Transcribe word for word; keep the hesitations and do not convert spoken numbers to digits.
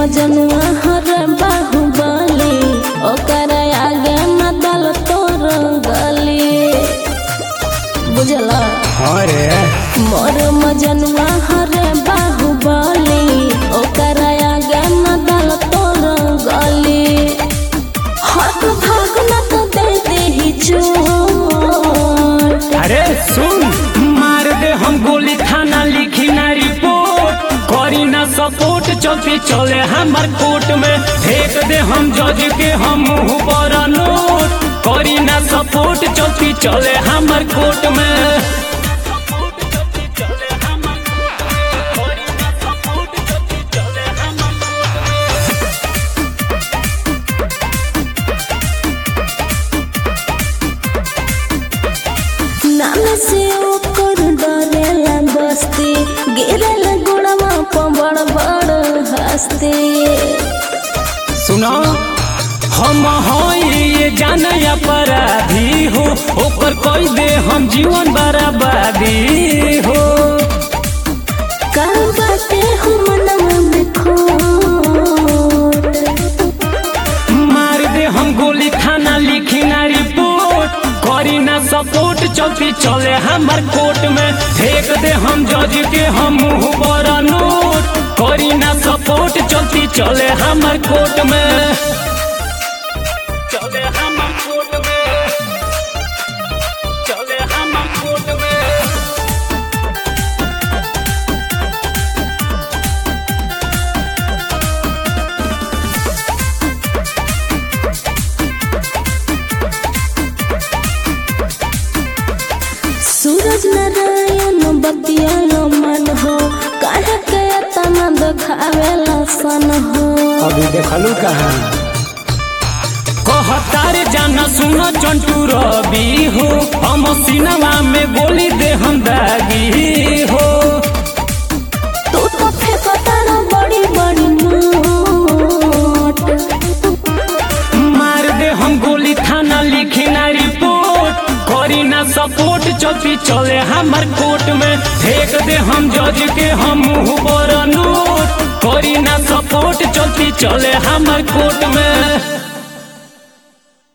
मजनुआ हर बाहुबली ओकर आगे न दल तोर गली बुझला। हाँ रे मोर मजनुआ हर बाहुबली ओकर आगे न दल तोर गली हट भाग न तो दे दे ही चोट। अरे सुन मार दे हम गोली थाना लिखी ना रिपोर्ट करी ना सपोर्ट चलती चले हमार कोर्ट में फेंक दे हम जज के हम मुँह पर नोट करी ना सपोर्ट चलती चले हमार कोर्ट में। नाम से ओकर डरेला बस्ती गिरल गुड़वा पर बड़ बड़ हस्ती। सुनो हम हई ये जान अपराधी हो ओकर कोई दे हम जीवन बर्बादी हो कर बाटे हम मनवा में खोट मार दे हम गोली थाना लिखी ना रिपोर्ट करी ना सपोर्ट चलती चले हमार कोर्ट में फेंक दे हम जज के हम मुँह पर नोट करी ना सपोर्ट चलती चले हमार कोर्ट में चले हमार कोर्ट में चले हमार कोर्ट में। सूरज नारायण बतिया मन हो काहे के तना देखावेला सन हो। अभी देखलू कहाँ कहतार जाना सुनो चंटू रवि हो हम सिनेमा में बोली दे हम दागी हो तू तो फेंकता ना बड़ी बड़ी नोट मार दे हम गोली थाना लिखी ना रिपोर्ट करी ना सपोर्ट चलती चले हमार कोर्ट में फेंक दे हम जज के हम मुँह पर नोट करी ना सपोर्ट चलती चले हमार कोर्ट में।